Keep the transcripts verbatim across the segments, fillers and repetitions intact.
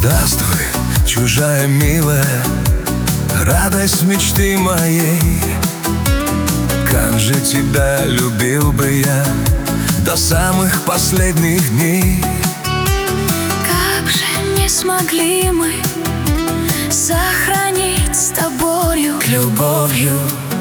Здравствуй, чужая милая, радость мечты моей. Как же тебя любил бы я до самых последних дней. Как же не смогли мы сохранить с тобою Любовью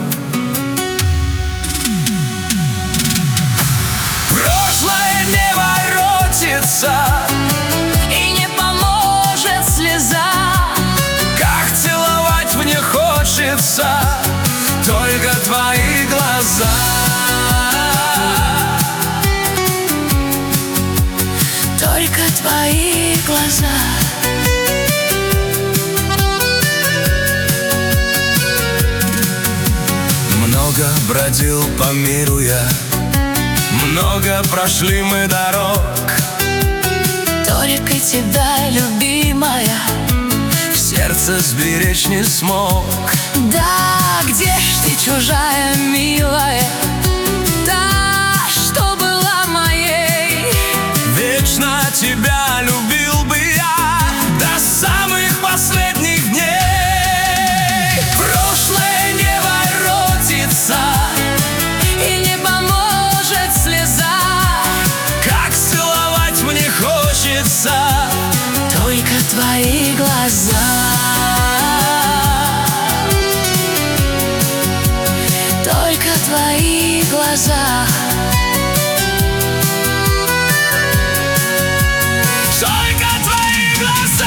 прошлое не воротится, и не поможет слеза. как целовать мне хочется только твои глаза. Только твои глаза. Много бродил по миру я, много прошли мы дорог. Только тебя, любимая, В сердце сберечь не смог. да, где ж ты, чужая милая, та, что была моей. Вечно тебя любил бы я до самых последних дней. Прошлое не воротится, И не поможет слеза. как целовать мне хочется Только твои глаза. Только твои глаза. только твои глаза.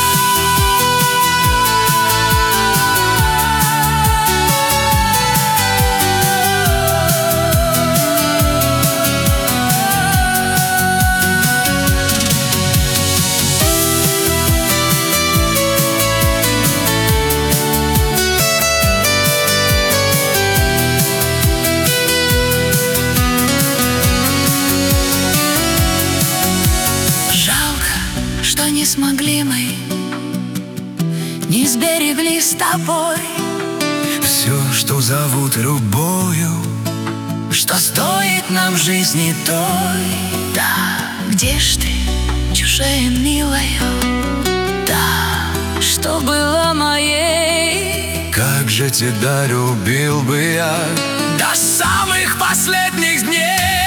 Что не смогли мы, не сберегли с тобой, Все, что зовут любовью, что стоит нам жизни той. Да, где ж ты, чужая милая, да, что было моей. как же тебя любил бы я до самых последних дней.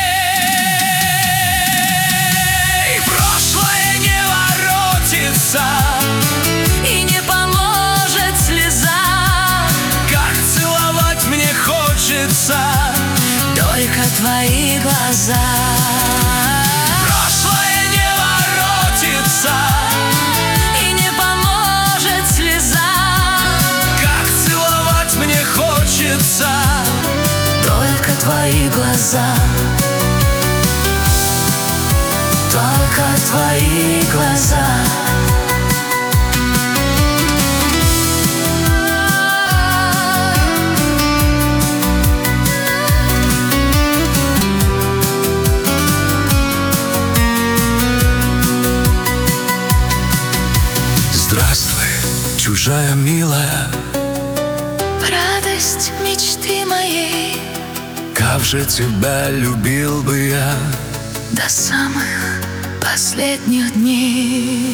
Прошлое не воротится, И не поможет слеза. как целовать мне хочется Только твои глаза. прошлое не воротится, И не поможет слеза. как целовать мне хочется Только твои глаза. Только твои глаза. Здравствуй, чужая милая, Радость мечты моей как же тебя любил бы я до самых последних дней.